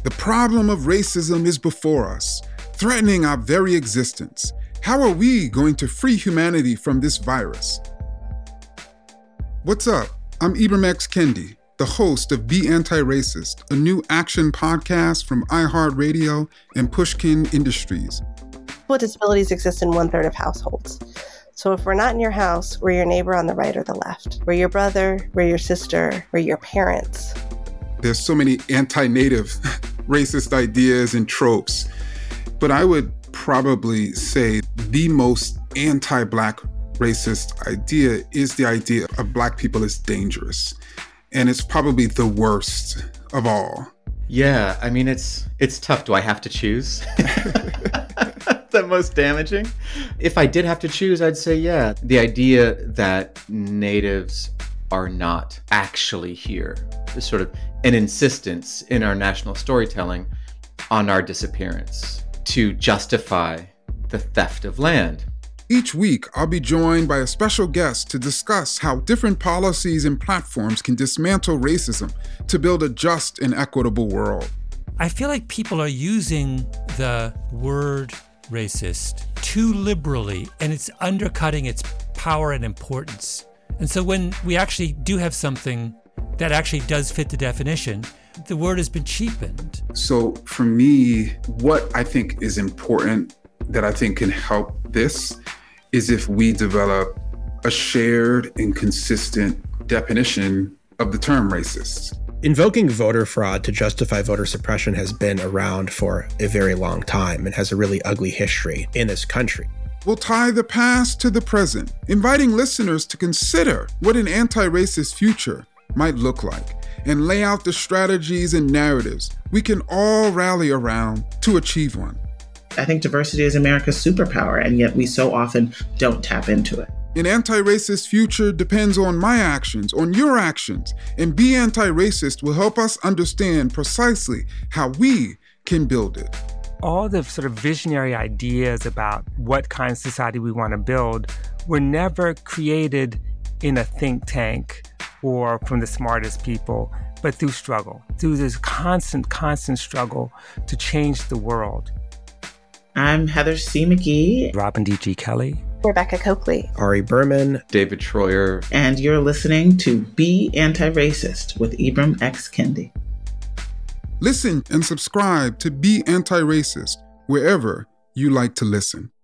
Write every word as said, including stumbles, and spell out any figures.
The problem of racism is before us, threatening our very existence. How are we going to free humanity from this virus? What's up? I'm Ibram X. Kendi, the host of Be Anti-Racist, a new action podcast from iHeartRadio and Pushkin Industries. People with disabilities exist in one third of households. So if we're not in your house, we're your neighbor on the right or the left. We're your brother, we're your sister, we're your parents. There's so many anti-native racist ideas and tropes, but I would probably say the most anti-Black racist idea is the idea of Black people as dangerous. And it's probably the worst of all. Yeah, I mean, it's it's tough. Do I have to choose? The most damaging? If I did have to choose, I'd say, yeah, the idea that natives are not actually here is sort of an insistence in our national storytelling on our disappearance to justify the theft of land. Each week, I'll be joined by a special guest to discuss how different policies and platforms can dismantle racism to build a just and equitable world. I feel like people are using the word racist too liberally, and it's undercutting its power and importance. And so when we actually do have something that actually does fit the definition, the word has been cheapened. So for me, what I think is important that I think can help this is if we develop a shared and consistent definition of the term racist. Invoking voter fraud to justify voter suppression has been around for a very long time and has a really ugly history in this country. We'll tie the past to the present, inviting listeners to consider what an anti-racist future might look like and lay out the strategies and narratives we can all rally around to achieve one. I think diversity is America's superpower, and yet we so often don't tap into it. An anti-racist future depends on my actions, on your actions, and Be Anti-Racist will help us understand precisely how we can build it. All the sort of visionary ideas about what kind of society we want to build were never created in a think tank or from the smartest people, but through struggle, through this constant, constant struggle to change the world. I'm Heather C. McGee. Robin D G. Kelly. Rebecca Coakley. Ari Berman. David Troyer. And you're listening to Be Anti-Racist with Ibram X. Kendi. Listen and subscribe to Be Anti-Racist wherever you like to listen.